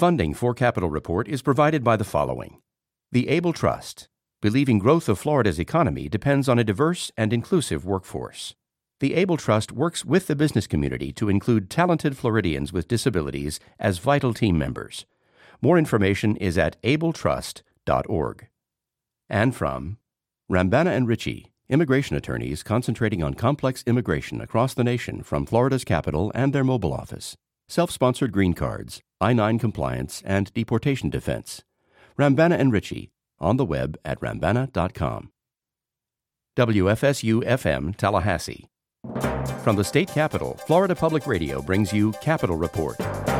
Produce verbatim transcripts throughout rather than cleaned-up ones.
Funding for Capital Report is provided by the following. The Able Trust, believing growth of Florida's economy depends on a diverse and inclusive workforce. The Able Trust works with the business community to include talented Floridians with disabilities as vital team members. More information is at able trust dot org. And from Rambana and Ritchie, immigration attorneys concentrating on complex immigration across the nation from Florida's capital and their mobile office. Self-sponsored green cards, I nine compliance, and deportation defense. Rambana and Ritchie, on the web at rambana dot com. W F S U F M Tallahassee. From the state capitol, Florida Public Radio brings you Capital Report.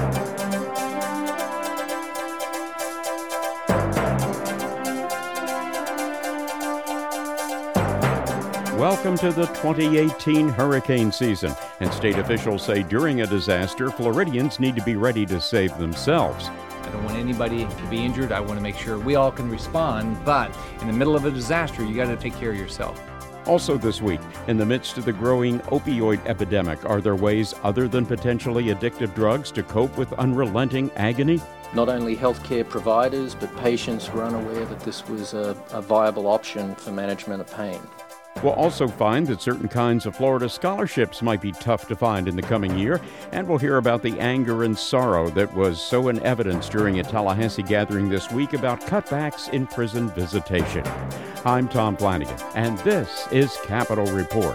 Welcome to the twenty eighteen hurricane season, and state officials say during a disaster, Floridians need to be ready to save themselves. I don't want anybody to be injured. I want to make sure we all can respond, but in the middle of a disaster, you got to take care of yourself. Also this week, in the midst of the growing opioid epidemic, are there ways other than potentially addictive drugs to cope with unrelenting agony? Not only healthcare providers, but patients were unaware that this was a, a viable option for management of pain. We'll also find that certain kinds of Florida scholarships might be tough to find in the coming year, and we'll hear about the anger and sorrow that was so in evidence during a Tallahassee gathering this week about cutbacks in prison visitation. I'm Tom Flanagan, and this is Capital Report.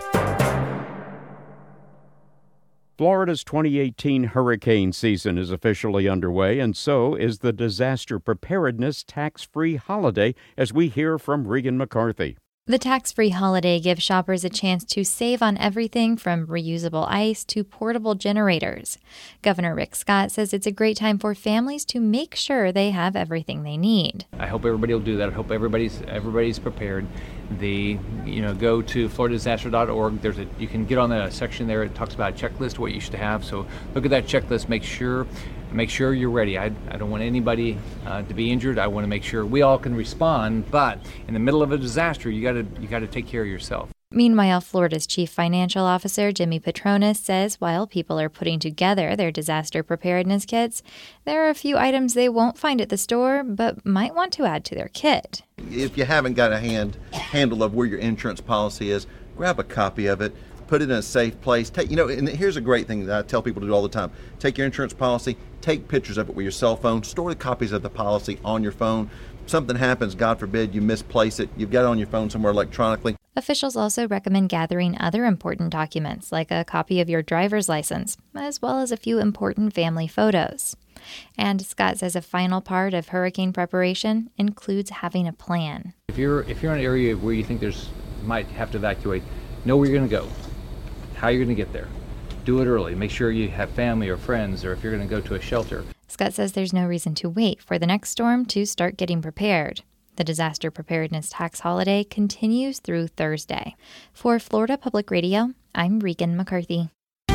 Florida's twenty eighteen hurricane season is officially underway, and so is the Disaster Preparedness Tax-Free Holiday, as we hear from Regan McCarthy. The tax-free holiday gives shoppers a chance to save on everything from reusable ice to portable generators. Governor Rick Scott says it's a great time for families to make sure they have everything they need. I hope everybody will do that. I hope everybody's everybody's prepared. The you know go to florida disaster dot org. There's a you can get on the section there. It talks about a checklist, what you should have. So look at that checklist. Make sure make sure you're ready. I, I don't want anybody uh, to be injured. I want to make sure we all can respond. But in the middle of a disaster, you got to you got to take care of yourself. Meanwhile, Florida's Chief Financial Officer, Jimmy Patronis, says while people are putting together their disaster preparedness kits, there are a few items they won't find at the store but might want to add to their kit. If you haven't got a hand handle of where your insurance policy is, grab a copy of it, put it in a safe place. Take, you know, and here's a great thing that I tell people to do all the time. Take your insurance policy, take pictures of it with your cell phone, store the copies of the policy on your phone. Something happens, God forbid, you misplace it, you've got it on your phone somewhere electronically. Officials also recommend gathering other important documents, like a copy of your driver's license, as well as a few important family photos. And Scott says a final part of hurricane preparation includes having a plan. If you're if you're in an area where you think there's might have to evacuate, know where you're going to go, how you're going to get there. Do it early. Make sure you have family or friends, or if you're going to go to a shelter. Scott says there's no reason to wait for the next storm to start getting prepared. The Disaster Preparedness Tax Holiday continues through Thursday. For Florida Public Radio, I'm Regan McCarthy.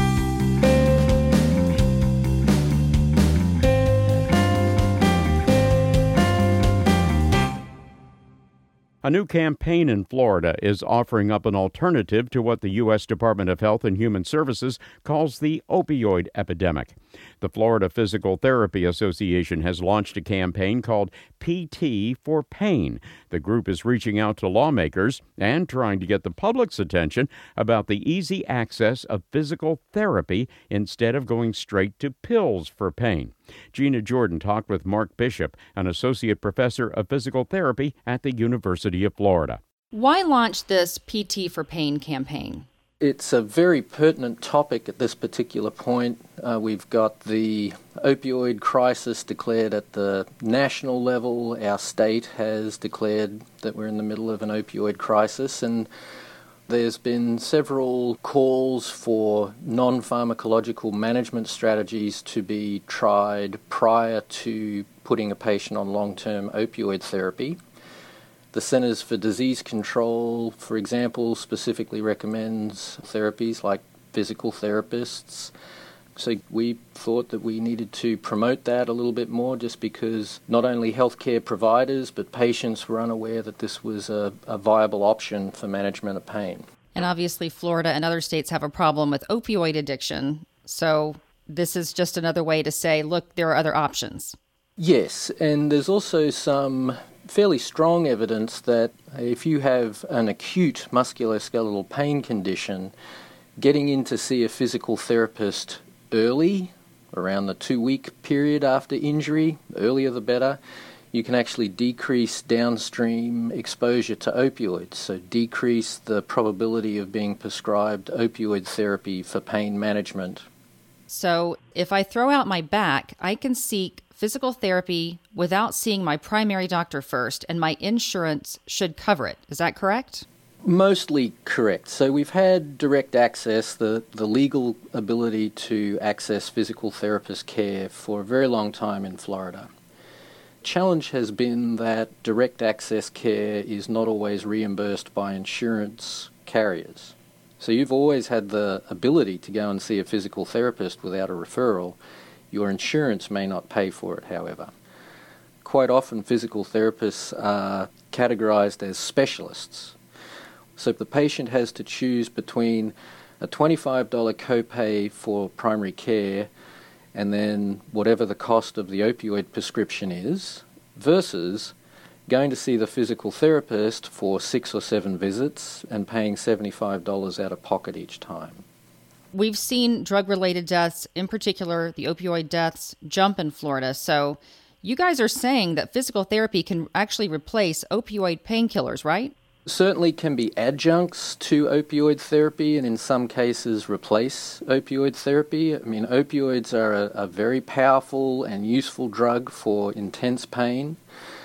A new campaign in Florida is offering up an alternative to what the U S Department of Health and Human Services calls the opioid epidemic. The Florida Physical Therapy Association has launched a campaign called P T for Pain. The group is reaching out to lawmakers and trying to get the public's attention about the easy access of physical therapy instead of going straight to pills for pain. Gina Jordan talked with Mark Bishop, an associate professor of physical therapy at the University of Florida. Why launch this P T for Pain campaign? It's a very pertinent topic at this particular point. Uh, we've got the opioid crisis declared at the national level. Our state has declared that we're in the middle of an opioid crisis, and there's been several calls for non-pharmacological management strategies to be tried prior to putting a patient on long-term opioid therapy. The Centers for Disease Control, for example, specifically recommends therapies like physical therapists. So we thought that we needed to promote that a little bit more, just because not only healthcare providers but patients were unaware that this was a, a viable option for management of pain. And obviously Florida and other states have a problem with opioid addiction. So this is just another way to say, look, there are other options. Yes, and there's also some fairly strong evidence that if you have an acute musculoskeletal pain condition, getting in to see a physical therapist early, around the two-week period after injury, earlier the better, you can actually decrease downstream exposure to opioids, so decrease the probability of being prescribed opioid therapy for pain management. So if I throw out my back, I can seek physical therapy without seeing my primary doctor first, and my insurance should cover it. Is that correct? Mostly correct. So we've had direct access, the, the legal ability to access physical therapist care for a very long time in Florida. Challenge has been that direct access care is not always reimbursed by insurance carriers. So you've always had the ability to go and see a physical therapist without a referral. Your insurance may not pay for it, however. Quite often physical therapists are categorized as specialists. So if the patient has to choose between a twenty-five dollars copay for primary care and then whatever the cost of the opioid prescription is, versus going to see the physical therapist for six or seven visits and paying seventy-five dollars out of pocket each time. We've seen drug-related deaths, in particular the opioid deaths, jump in Florida. So you guys are saying that physical therapy can actually replace opioid painkillers, right? Certainly can be adjuncts to opioid therapy and in some cases replace opioid therapy. I mean, opioids are a, a very powerful and useful drug for intense pain,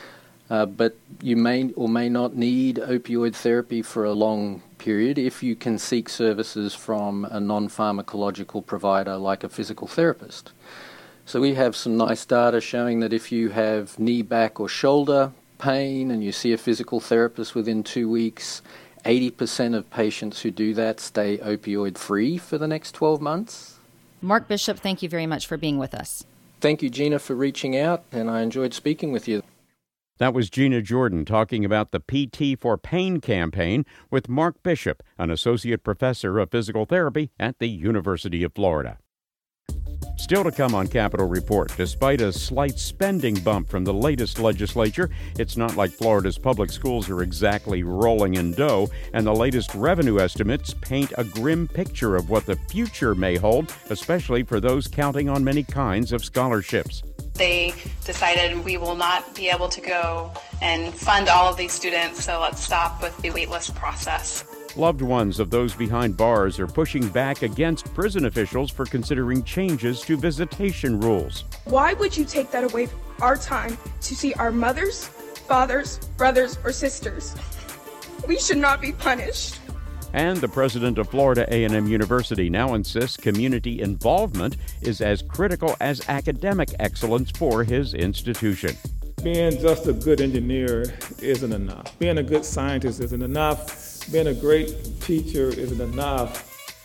uh, but you may or may not need opioid therapy for a long period if you can seek services from a non-pharmacological provider like a physical therapist. So we have some nice data showing that if you have knee, back or shoulder pain and you see a physical therapist within two weeks, eighty percent of patients who do that stay opioid-free for the next twelve months. Mark Bishop, thank you very much for being with us. Thank you, Gina, for reaching out, and I enjoyed speaking with you. That was Gina Jordan talking about the P T for Pain campaign with Mark Bishop, an associate professor of physical therapy at the University of Florida. Still to come on Capitol Report, despite a slight spending bump from the latest legislature, it's not like Florida's public schools are exactly rolling in dough, and the latest revenue estimates paint a grim picture of what the future may hold, especially for those counting on many kinds of scholarships. They decided we will not be able to go and fund all of these students, so let's stop with the waitlist process. Loved ones of those behind bars are pushing back against prison officials for considering changes to visitation rules. Why would you take that away from our time to see our mothers, fathers, brothers, or sisters? We should not be punished. And the president of Florida A and M University now insists community involvement is as critical as academic excellence for his institution. Being just a good engineer isn't enough. Being a good scientist isn't enough. Being a great teacher isn't enough.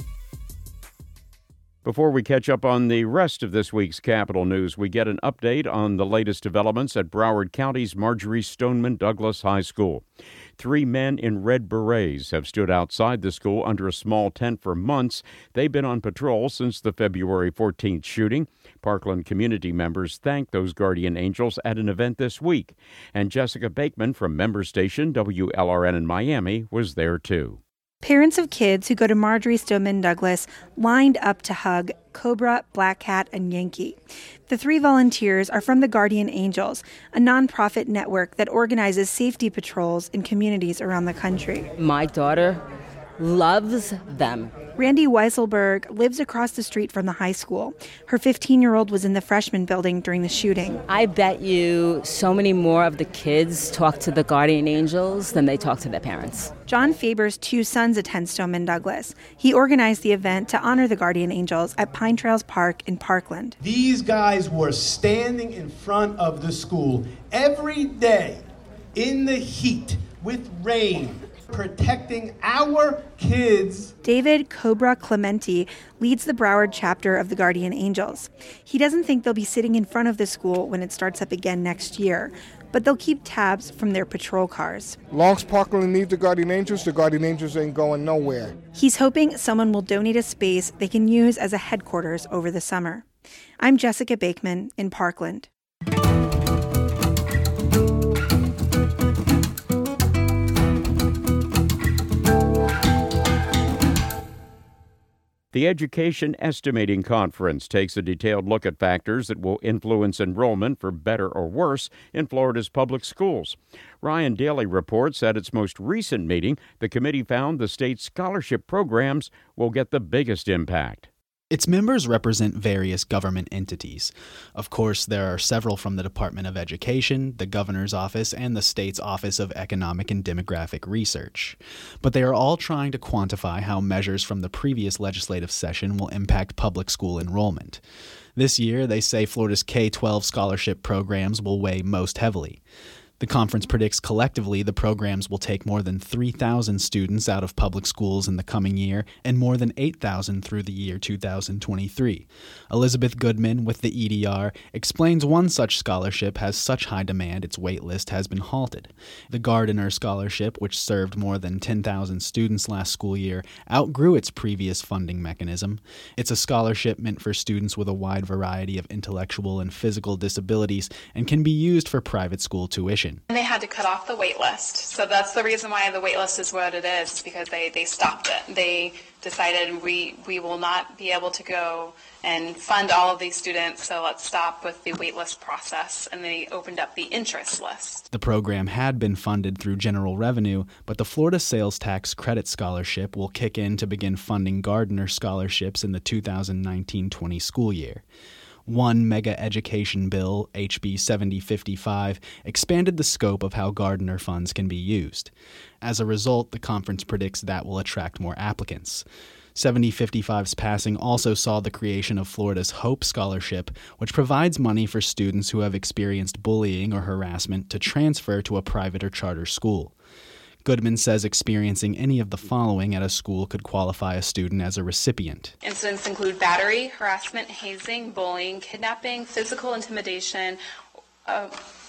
Before we catch up on the rest of this week's Capitol News, we get an update on the latest developments at Broward County's Marjory Stoneman Douglas High School. Three men in red berets have stood outside the school under a small tent for months. They've been on patrol since the February fourteenth shooting. Parkland community members thanked those guardian angels at an event this week. And Jessica Bakeman from member station W L R N in Miami was there too. Parents of kids who go to Marjory Stoneman Douglas lined up to hug Cobra, Black Cat, and Yankee. The three volunteers are from the Guardian Angels, a nonprofit network that organizes safety patrols in communities around the country. My daughter loves them. Randy Weiselberg lives across the street from the high school. Her fifteen-year-old was in the freshman building during the shooting. I bet you so many more of the kids talk to the Guardian Angels than they talk to their parents. John Faber's two sons attend Stoneman Douglas. He organized the event to honor the Guardian Angels at Pine Trails Park in Parkland. These guys were standing in front of the school every day in the heat with rain, protecting our kids. David Cobra Clementi leads the Broward chapter of the Guardian Angels. He doesn't think they'll be sitting in front of the school when it starts up again next year, but they'll keep tabs from their patrol cars. Long as Parkland needs the Guardian Angels, the Guardian Angels ain't going nowhere. He's hoping someone will donate a space they can use as a headquarters over the summer. I'm Jessica Bakeman in Parkland. The Education Estimating Conference takes a detailed look at factors that will influence enrollment for better or worse in Florida's public schools. Ryan Daly reports at its most recent meeting, the committee found the state's scholarship programs will get the biggest impact. Its members represent various government entities. Of course, there are several from the Department of Education, the Governor's Office, and the state's Office of Economic and Demographic Research. But they are all trying to quantify how measures from the previous legislative session will impact public school enrollment. This year, they say Florida's K twelve scholarship programs will weigh most heavily. The conference predicts collectively the programs will take more than three thousand students out of public schools in the coming year and more than eight thousand through the year two thousand twenty-three. Elizabeth Goodman with the E D R explains one such scholarship has such high demand its wait list has been halted. The Gardiner Scholarship, which served more than ten thousand students last school year, outgrew its previous funding mechanism. It's a scholarship meant for students with a wide variety of intellectual and physical disabilities and can be used for private school tuition. And they had to cut off the wait list. So that's the reason why the wait list is what it is, because they, they stopped it. They decided we, we will not be able to go and fund all of these students, so let's stop with the wait list process. And they opened up the interest list. The program had been funded through general revenue, but the Florida Sales Tax Credit Scholarship will kick in to begin funding Gardiner scholarships in the two thousand nineteen twenty school year. One mega education bill, H B seventy fifty-five, expanded the scope of how Gardiner funds can be used. As a result, the conference predicts that will attract more applicants. seventy fifty-five's passing also saw the creation of Florida's Hope Scholarship, which provides money for students who have experienced bullying or harassment to transfer to a private or charter school. Goodman says experiencing any of the following at a school could qualify a student as a recipient. Incidents include battery, harassment, hazing, bullying, kidnapping, physical intimidation, uh,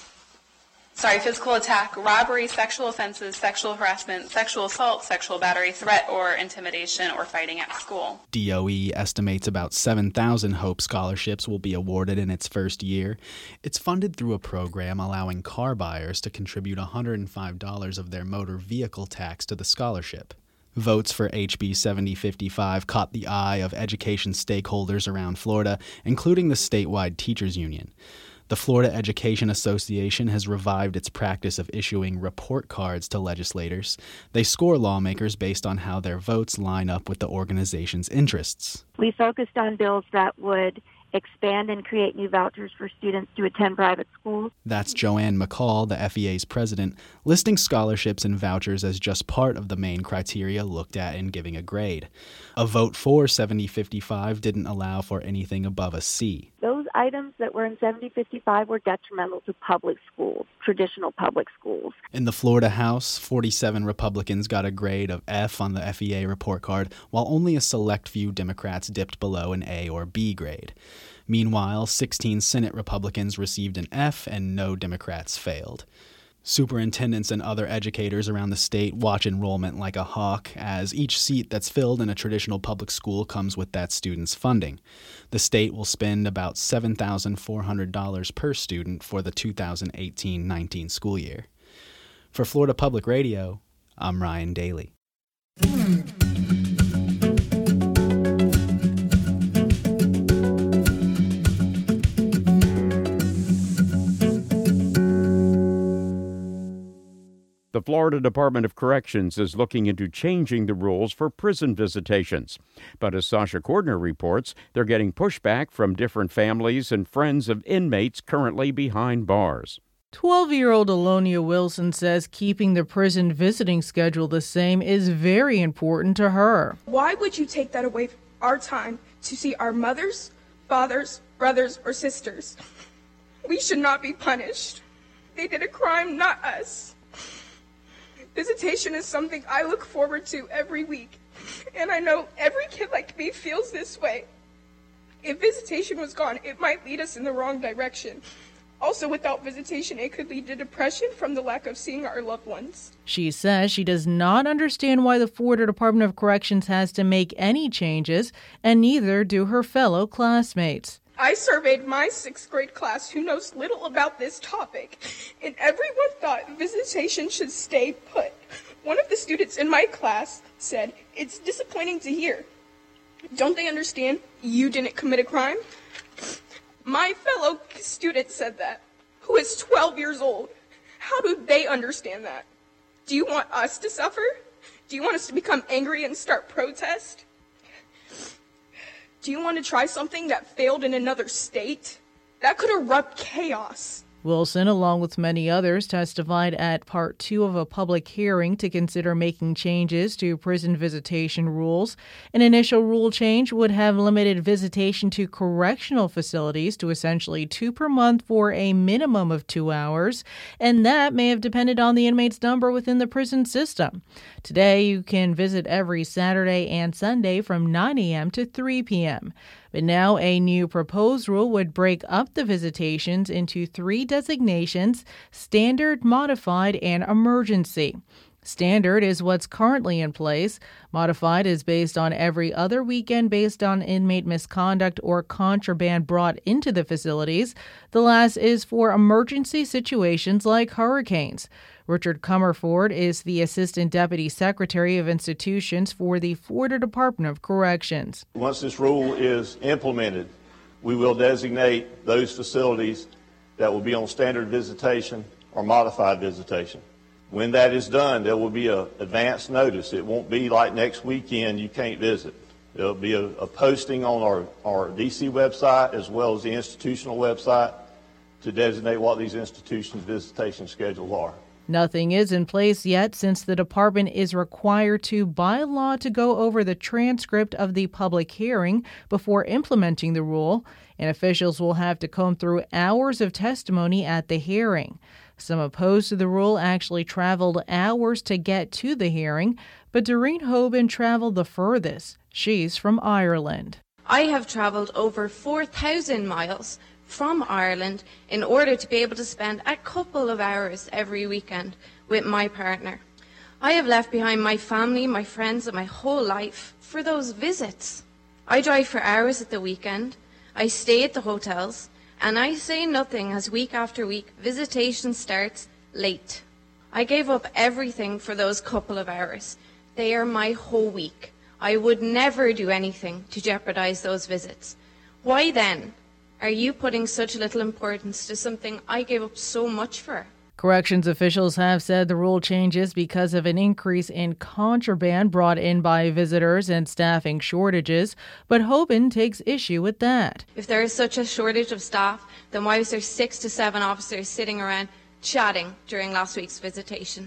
sorry, physical attack, robbery, sexual offenses, sexual harassment, sexual assault, sexual battery, threat, or intimidation, or fighting at school. D O E estimates about seven thousand Hope scholarships will be awarded in its first year. It's funded through a program allowing car buyers to contribute one hundred five dollars of their motor vehicle tax to the scholarship. Votes for H B seventy fifty-five caught the eye of education stakeholders around Florida, including the statewide teachers union. The Florida Education Association has revived its practice of issuing report cards to legislators. They score lawmakers based on how their votes line up with the organization's interests. We focused on bills that would expand and create new vouchers for students to attend private schools. That's Joanne McCall, the F E A's president, listing scholarships and vouchers as just part of the main criteria looked at in giving a grade. A vote for seventy fifty-five didn't allow for anything above a C. Those items that were in seventy fifty-five were detrimental to public schools, traditional public schools. In the Florida House, forty-seven Republicans got a grade of F on the F E A report card, while only a select few Democrats dipped below an A or B grade. Meanwhile, sixteen Senate Republicans received an F and no Democrats failed. Superintendents and other educators around the state watch enrollment like a hawk, as each seat that's filled in a traditional public school comes with that student's funding. The state will spend about seven thousand four hundred dollars per student for the two thousand eighteen nineteen school year. For Florida Public Radio, I'm Ryan Daly. The Florida Department of Corrections is looking into changing the rules for prison visitations. But as Sasha Cordner reports, they're getting pushback from different families and friends of inmates currently behind bars. twelve-year-old Alonia Wilson says keeping the prison visiting schedule the same is very important to her. Why would you take that away from our time to see our mothers, fathers, brothers, or sisters? We should not be punished. They did a crime, not us. Visitation is something I look forward to every week, and I know every kid like me feels this way. If visitation was gone, it might lead us in the wrong direction. Also, without visitation, it could lead to depression from the lack of seeing our loved ones. She says she does not understand why the Florida Department of Corrections has to make any changes, and neither do her fellow classmates. I surveyed my sixth grade class who knows little about this topic, and everyone thought visitation should stay put. One of the students in my class said, "It's disappointing to hear. Don't they understand you didn't commit a crime? My fellow student said that, who is twelve years old. How do they understand that? Do you want us to suffer? Do you want us to become angry and start protest? Do you want to try something that failed in another state? That could erupt chaos. Wilson, along with many others, testified at part two of a public hearing to consider making changes to prison visitation rules. An initial rule change would have limited visitation to correctional facilities to essentially two per month for a minimum of two hours, and that may have depended on the inmate's number within the prison system. Today, you can visit every Saturday and Sunday from nine a.m. to three p.m. But now a new proposed rule would break up the visitations into three designations: standard, modified, and emergency. Standard is what's currently in place. Modified is based on every other weekend based on inmate misconduct or contraband brought into the facilities. The last is for emergency situations like hurricanes. Richard Comerford is the Assistant Deputy Secretary of Institutions for the Florida Department of Corrections. Once this rule is implemented, we will designate those facilities that will be on standard visitation or modified visitation. When that is done, there will be an advance notice. It won't be like next weekend you can't visit. There'll be a, a posting on our, our D C website as well as the institutional website to designate what these institutions' visitation schedules are. Nothing is in place yet since the department is required to, by law, to go over the transcript of the public hearing before implementing the rule, and officials will have to comb through hours of testimony at the hearing. Some opposed to the rule actually traveled hours to get to the hearing, but Doreen Hoban traveled the furthest. She's from Ireland. I have traveled over four thousand miles from Ireland in order to be able to spend a couple of hours every weekend with my partner. I have left behind my family, my friends, and my whole life for those visits. I drive for hours at the weekend, I stay at the hotels, and I say nothing as week after week visitation starts late. I gave up everything for those couple of hours. They are my whole week. I would never do anything to jeopardize those visits. Why then are you putting such little importance to something I gave up so much for? Corrections officials have said the rule changes because of an increase in contraband brought in by visitors and staffing shortages, but Hoban takes issue with that. If there is such a shortage of staff, then why was there six to seven officers sitting around chatting during last week's visitation?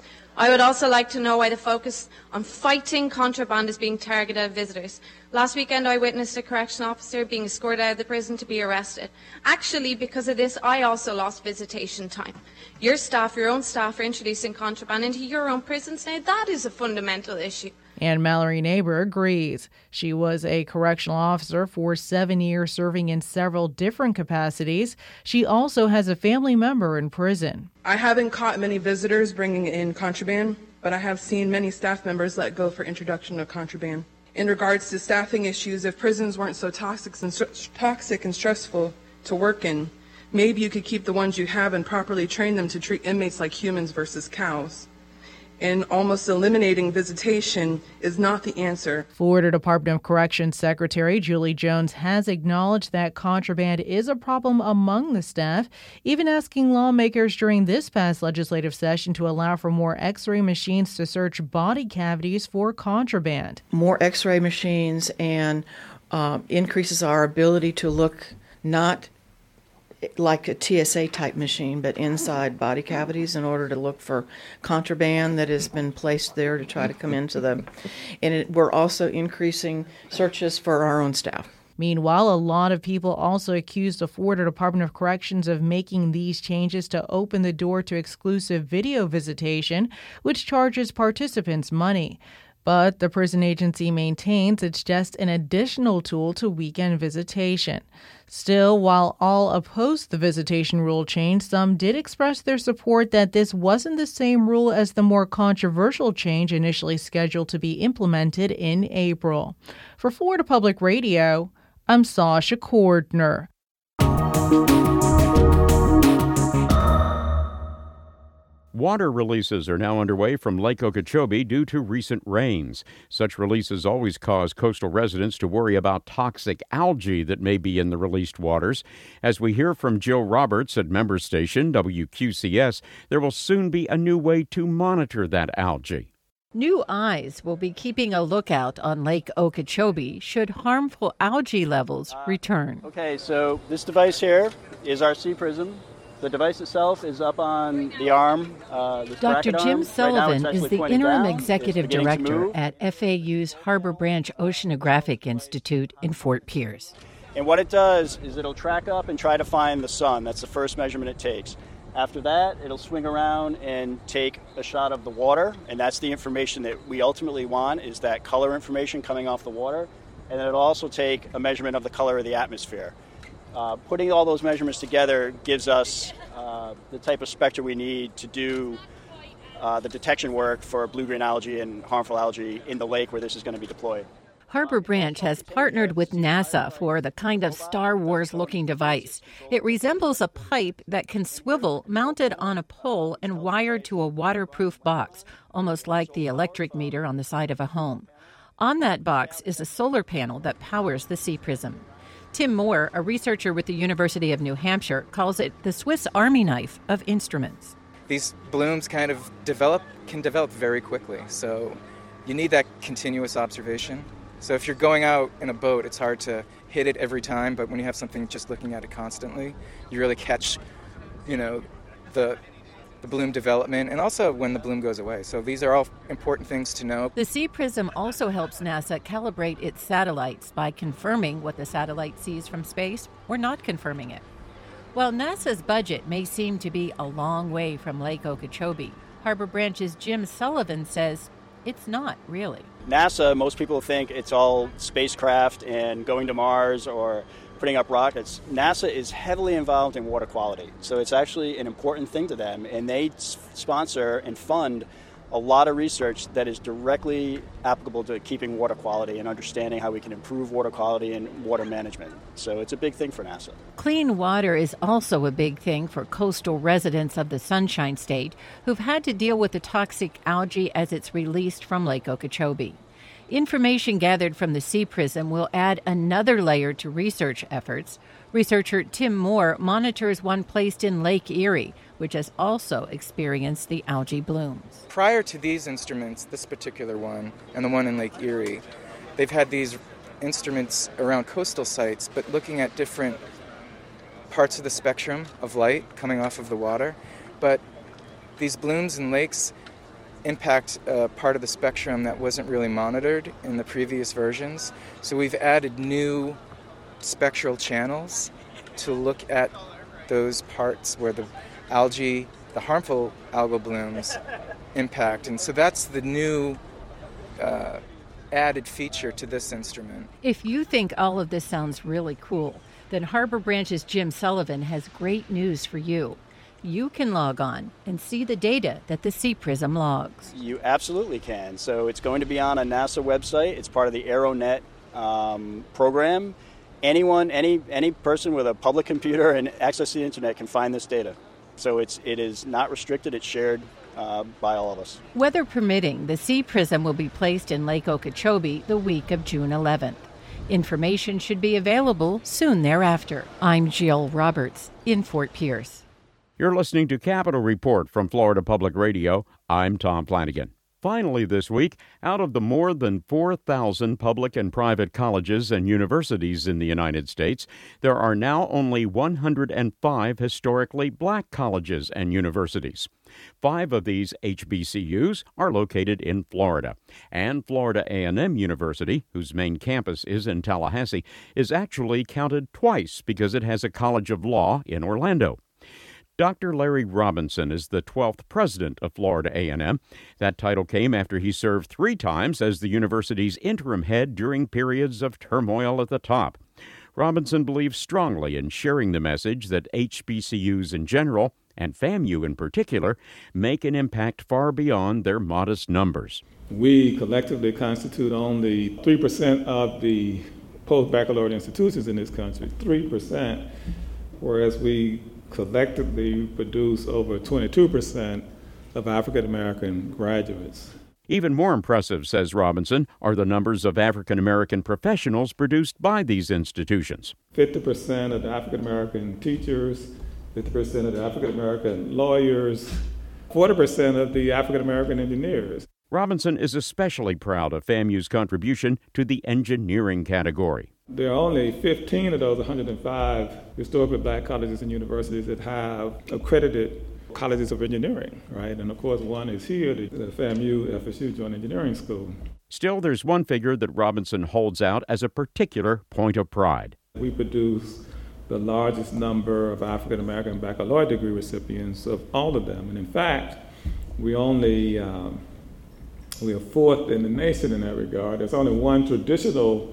I would also like to know why the focus on fighting contraband is being targeted at visitors. Last weekend I witnessed a correctional officer being escorted out of the prison to be arrested. Actually, because of this, I also lost visitation time. Your staff, your own staff, are introducing contraband into your own prisons now. That is a fundamental issue. And Mallory Neighbor agrees. She was a correctional officer for seven years, serving in several different capacities. She also has a family member in prison. I haven't caught many visitors bringing in contraband, but I have seen many staff members let go for introduction of contraband. In regards to staffing issues, if prisons weren't so toxic and, st- toxic and stressful to work in, maybe you could keep the ones you have and properly train them to treat inmates like humans versus cows. And almost eliminating visitation is not the answer. Florida Department of Corrections Secretary Julie Jones has acknowledged that contraband is a problem among the staff, even asking lawmakers during this past legislative session to allow for more X-ray machines to search body cavities for contraband. More X-ray machines and uh, increases our ability to look not like a T S A type machine, but inside body cavities in order to look for contraband that has been placed there to try to come into them. And it, we're also increasing searches for our own staff. Meanwhile, a lot of people also accused the Florida Department of Corrections of making these changes to open the door to exclusive video visitation, which charges participants money. But the prison agency maintains it's just an additional tool to weekend visitation. Still, while all opposed the visitation rule change, some did express their support that this wasn't the same rule as the more controversial change initially scheduled to be implemented in April. For Florida Public Radio, I'm Sasha Cordner. Water releases are now underway from Lake Okeechobee due to recent rains. Such releases always cause coastal residents to worry about toxic algae that may be in the released waters. As we hear from Jill Roberts at member station W Q C S, there will soon be a new way to monitor that algae. New eyes will be keeping a lookout on Lake Okeechobee should harmful algae levels return. Okay, so this device here is our Sea Prism. The device itself is up on the arm. Uh, Doctor Jim arm. Sullivan right is the interim executive director at F A U's Harbor Branch Oceanographic Institute in Fort Pierce. And what it does is it'll track up and try to find the sun. That's the first measurement it takes. After that, it'll swing around and take a shot of the water, and that's the information that we ultimately want, is that color information coming off the water. And then it'll also take a measurement of the color of the atmosphere. Uh, putting all those measurements together gives us uh, the type of spectra we need to do uh, the detection work for blue-green algae and harmful algae in the lake where this is going to be deployed. Harbor Branch has partnered with NASA for the kind of Star Wars-looking device. It resembles a pipe that can swivel, mounted on a pole and wired to a waterproof box, almost like the electric meter on the side of a home. On that box is a solar panel that powers the Sea Prism. Tim Moore, a researcher with the University of New Hampshire, calls it the Swiss Army knife of instruments. These blooms kind of develop, can develop very quickly, so you need that continuous observation. So if you're going out in a boat, it's hard to hit it every time, but when you have something just looking at it constantly, you really catch, you know, the the bloom development, and also when the bloom goes away. So these are all important things to know. The Sea Prism also helps NASA calibrate its satellites by confirming what the satellite sees from space or not confirming it. While NASA's budget may seem to be a long way from Lake Okeechobee, Harbor Branch's Jim Sullivan says it's not really. NASA, most people think it's all spacecraft and going to Mars or putting up rockets. NASA is heavily involved in water quality, so it's actually an important thing to them, and they sponsor and fund a lot of research that is directly applicable to keeping water quality and understanding how we can improve water quality and water management. So it's a big thing for NASA. Clean water is also a big thing for coastal residents of the Sunshine State who've had to deal with the toxic algae as it's released from Lake Okeechobee. Information gathered from the Sea Prism will add another layer to research efforts. Researcher Tim Moore monitors one placed in Lake Erie, which has also experienced the algae blooms. Prior to these instruments, this particular one and the one in Lake Erie, they've had these instruments around coastal sites, but looking at different parts of the spectrum of light coming off of the water. But these blooms in lakes impact a part of the spectrum that wasn't really monitored in the previous versions. So we've added new spectral channels to look at those parts where the algae, the harmful algal blooms, impact. And so that's the new uh, added feature to this instrument. If you think all of this sounds really cool, then Harbor Branch's Jim Sullivan has great news for you. You can log on and see the data that the Sea Prism logs. You absolutely can. So it's going to be on a NASA website. It's part of the AeroNet um, program. Anyone, any any person with a public computer and access to the internet can find this data. So it's it is not restricted. It's shared uh, by all of us. Weather permitting, the Sea Prism will be placed in Lake Okeechobee the week of June eleventh. Information should be available soon thereafter. I'm Jill Roberts in Fort Pierce. You're listening to Capitol Report from Florida Public Radio. I'm Tom Flanagan. Finally this week, out of the more than four thousand public and private colleges and universities in the United States, there are now only one hundred five historically black colleges and universities. Five of these H B C Us are located in Florida. And Florida A and M University, whose main campus is in Tallahassee, is actually counted twice because it has a College of Law in Orlando. Doctor Larry Robinson is the twelfth president of Florida A and M. That title came after he served three times as the university's interim head during periods of turmoil at the top. Robinson believes strongly in sharing the message that H B C Us in general, and FAMU in particular, make an impact far beyond their modest numbers. We collectively constitute only three percent of the post-baccalaureate institutions in this country, three percent, whereas we collectively produce over twenty-two percent of African American graduates. Even more impressive, says Robinson, are the numbers of African American professionals produced by these institutions. fifty percent of the African American teachers, fifty percent of the African American lawyers, forty percent of the African American engineers. Robinson is especially proud of FAMU's contribution to the engineering category. There are only fifteen of those one hundred five historically black colleges and universities that have accredited colleges of engineering, right? And of course, one is here, the FAMU F S U Joint Engineering School. Still, there's one figure that Robinson holds out as a particular point of pride. We produce the largest number of African American baccalaureate degree recipients of all of them. And in fact, we only, um, we are fourth in the nation in that regard. There's only one traditional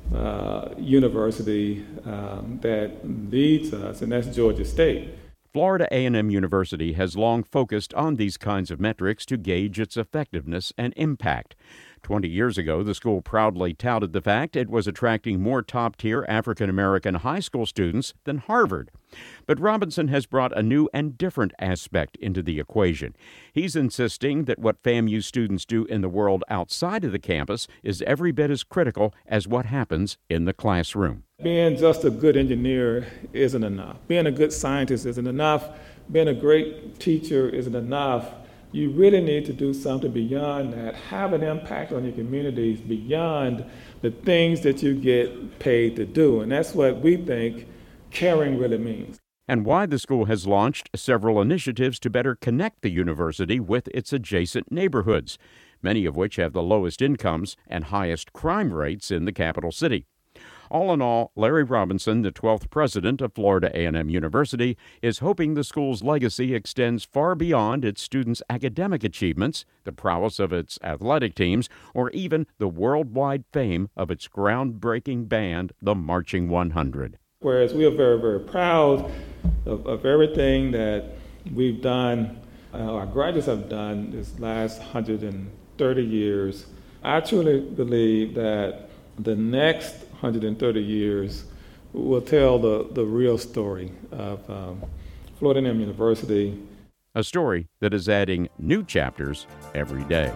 uh, university um, that leads us, and that's Georgia State. Florida A and M University has long focused on these kinds of metrics to gauge its effectiveness and impact. Twenty years ago, the school proudly touted the fact it was attracting more top-tier African-American high school students than Harvard. But Robinson has brought a new and different aspect into the equation. He's insisting that what FAMU students do in the world outside of the campus is every bit as critical as what happens in the classroom. Being just a good engineer isn't enough. Being a good scientist isn't enough. Being a great teacher isn't enough. You really need to do something beyond that, have an impact on your communities beyond the things that you get paid to do. And that's what we think caring really means. And why the school has launched several initiatives to better connect the university with its adjacent neighborhoods, many of which have the lowest incomes and highest crime rates in the capital city. All in all, Larry Robinson, the twelfth president of Florida A and M University, is hoping the school's legacy extends far beyond its students' academic achievements, the prowess of its athletic teams, or even the worldwide fame of its groundbreaking band, the Marching one hundred. Whereas we are very, very proud of, of everything that we've done, uh, our graduates have done this last one hundred thirty years, I truly believe that the next one hundred thirty years will tell the, the real story of um, Florida A and M University. A story that is adding new chapters every day.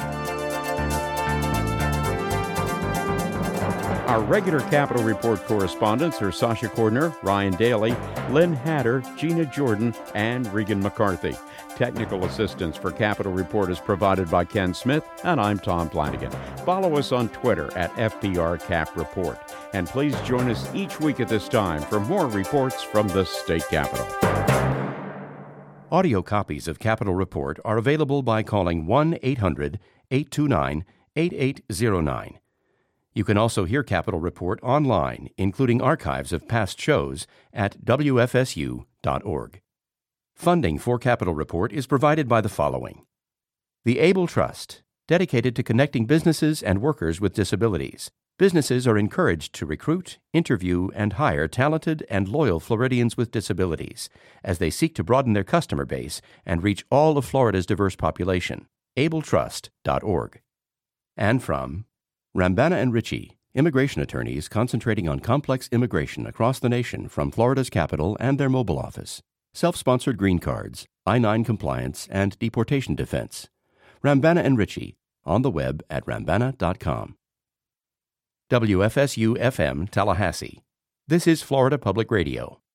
Our regular Capitol Report correspondents are Sasha Cordner, Ryan Daly, Lynn Hatter, Gina Jordan, and Regan McCarthy. Technical assistance for Capitol Report is provided by Ken Smith, and I'm Tom Flanagan. Follow us on Twitter at F P R Cap Report. And please join us each week at this time for more reports from the state capitol. Audio copies of Capitol Report are available by calling one eight hundred eight two nine eight eight zero nine. You can also hear Capitol Report online, including archives of past shows at W F S U dot org. Funding for Capitol Report is provided by the following: the Able Trust, dedicated to connecting businesses and workers with disabilities. Businesses are encouraged to recruit, interview, and hire talented and loyal Floridians with disabilities as they seek to broaden their customer base and reach all of Florida's diverse population. Able Trust dot org. And from Rambana and Ritchie, immigration attorneys concentrating on complex immigration across the nation from Florida's capital and their mobile office. Self-sponsored green cards, I nine compliance, and deportation defense. Rambana and Ritchie, on the web at rambana dot com. W F S U F M Tallahassee. This is Florida Public Radio.